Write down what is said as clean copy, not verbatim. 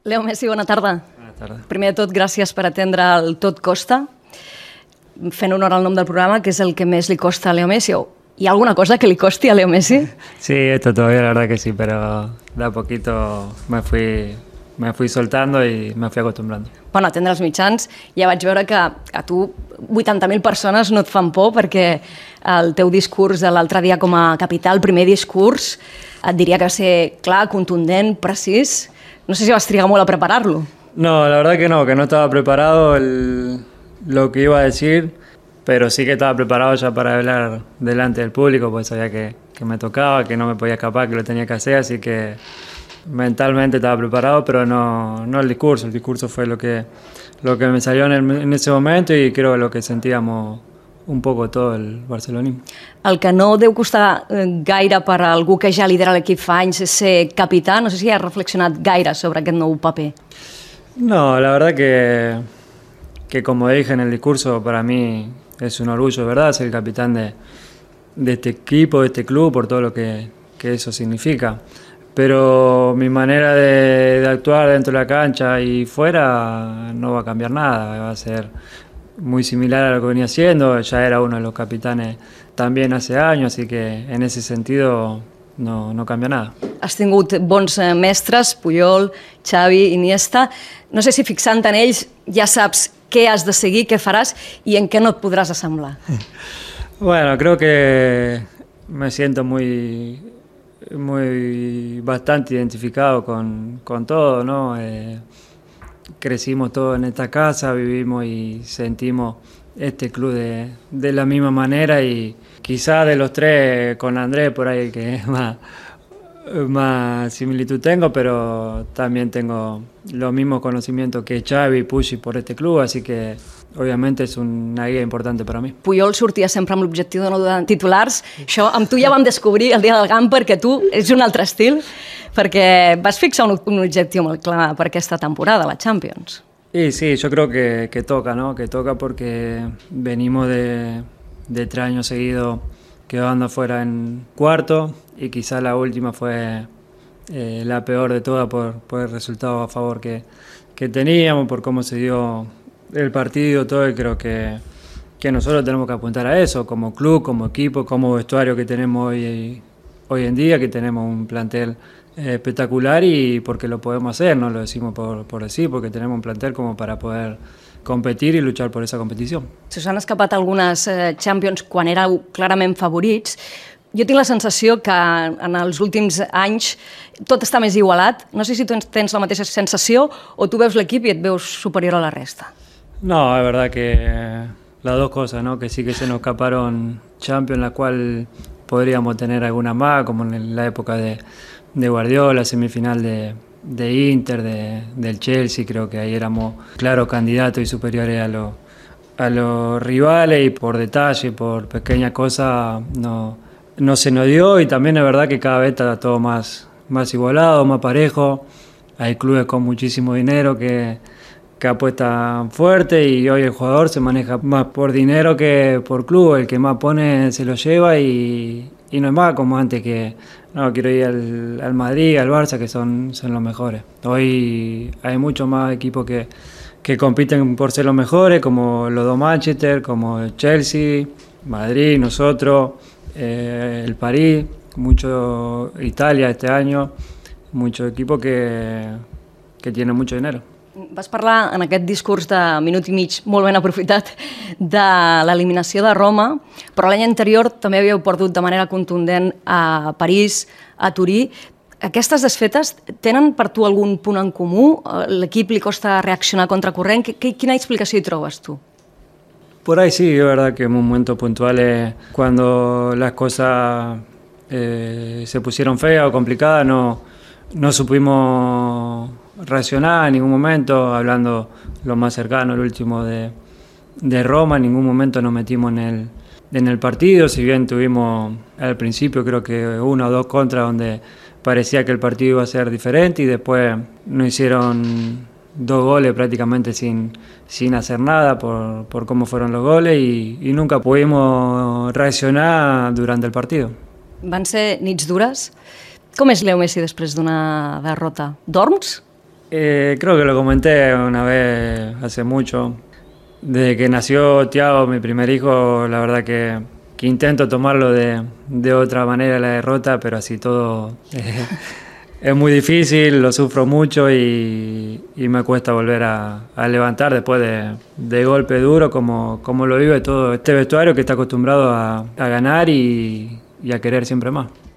Leo Messi, bona tarda. Bona tarda. Primer de tot, gràcies per atendre el Tot Costa, fent honor al nom del programa, que és el que més li costa a Leo Messi. ¿Hi ha alguna cosa que li costi a Leo Messi? Sí, esto todavía la verdad que sí, pero de a poquito me fui soltando y me fui acostumbrando. Bueno, atendre els mitjans, ja vaig veure que a tu 80.000 persones no et fan por perquè el teu discurs de l'altre dia com a capità, el primer discurs, et diria que va ser clar, contundent, precís. No sé si vas trigar molt a preparar-lo. No, la verdad que no estaba preparado lo que iba a decir, pero sí que estaba preparado ya para hablar delante del público, porque sabía que me tocaba, que no me podía escapar, que lo tenía que hacer, así que mentalmente estaba preparado, pero no el discurso fue lo que me salió en ese momento y creo lo que sentíamos un poco todo el barcelonismo. El que no deu costar gaire per a algú que ja lidera l'equip fa anys és ser capità. No sé si has reflexionat gaire sobre aquest nou paper. No, la verdad que como dije en el discurso, para mí es un orgullo, ¿verdad?, ser el capitán de este equipo, de este club, por todo lo que eso significa. Pero mi manera de actuar dentro de la cancha y fuera no va a cambiar nada, va a ser muy similar a lo que venía haciendo. Ya era uno de los capitanes también hace años, así que en ese sentido no cambia nada. Has tingut bons mestres, Puyol, Xavi, Iniesta. No sé si fixant en ells ja saps què has de seguir, què faràs i en què no et podràs assemblar. Bueno, creo que me siento bastante identificado con todo, ¿no? Crecimos todos en esta casa, vivimos y sentimos este club de la misma manera y quizás de los tres con Andrés por ahí el que más similitud tengo, pero también tengo los mismos conocimientos que Xavi y Puig por este club, así que obviamente és una guia important per a mi. Puyol sortia sempre amb l'objectiu de no donar titulars. Això amb tu ja vam descobrir el dia del GAM perquè tu ets un altre estil, perquè vas fixar un objectiu molt clar per aquesta temporada, la Champions. Y sí, yo creo que toca, ¿no? Que toca porque venimos de 3 años seguidos quedando afuera en cuarto y quizá la última fue la peor de todas por el resultado a favor que teníamos, por cómo se dio el partido, todo, y creo que nosotros tenemos que apuntar a eso, como club, como equipo, como vestuario que tenemos hoy en día, que tenemos un plantel espectacular y porque lo podemos hacer, no lo decimos por decir, porque tenemos un plantel como para poder competir i luchar por esa competició. Si us han escapat algunes Champions quan éreu clarament favorits, jo tinc la sensació que en els últims anys tot està més igualat. No sé si tu tens la mateixa sensació o tu veus l'equip i et veus superior a la resta. No, es verdad que las dos cosas, ¿no? Que sí que se nos escaparon Champions, la cual podríamos tener alguna más, como en la época de Guardiola, semifinal de Inter, del Chelsea. Creo que ahí éramos claros candidatos y superiores a los rivales, y por detalle, por pequeñas cosas no se nos dio, y también es verdad que cada vez está todo más igualado, más parejo. Hay clubes con muchísimo dinero que apuestan fuerte y hoy el jugador se maneja más por dinero que por club. El que más pone se lo lleva y no es más como antes que no, quiero ir al Madrid, al Barça, que son los mejores. Hoy hay muchos más equipos que compiten por ser los mejores, como los dos Manchester, como el Chelsea, Madrid, nosotros, el París, mucho Italia este año, muchos equipos que tienen mucho dinero. Vas parlar en aquest discurs de minut i mig molt ben aprofitat de l'eliminació de Roma, però l'any anterior també havíeu perdut de manera contundent a París, a Turí. Aquestes desfetes tenen per tu algun punt en comú? L'equip li costa reaccionar contracorrent? Quina explicació hi trobes tu? Por ahí sí, es verdad que en momentos puntuales, cuando las cosas se pusieron feas o complicadas, no supimos reaccionar en ningún momento. Hablando lo más cercano, el último de Roma, en ningún momento nos metimos en el partido, si bien tuvimos al principio creo que 1 o 2 contras donde parecía que el partido iba a ser diferente, y después nos hicieron 2 goles prácticamente sin hacer nada por cómo fueron los goles, y nunca pudimos reaccionar durante el partido. Van ser nits dures. Com és Leo Messi després d'una derrota? Dorms? Creo que lo comenté una vez hace mucho. Desde que nació Thiago, mi primer hijo, la verdad que intento tomarlo de otra manera la derrota, pero así todo es muy difícil, lo sufro mucho y me cuesta volver a levantar después de golpe duro como lo vive todo este vestuario que está acostumbrado a ganar y a querer siempre más.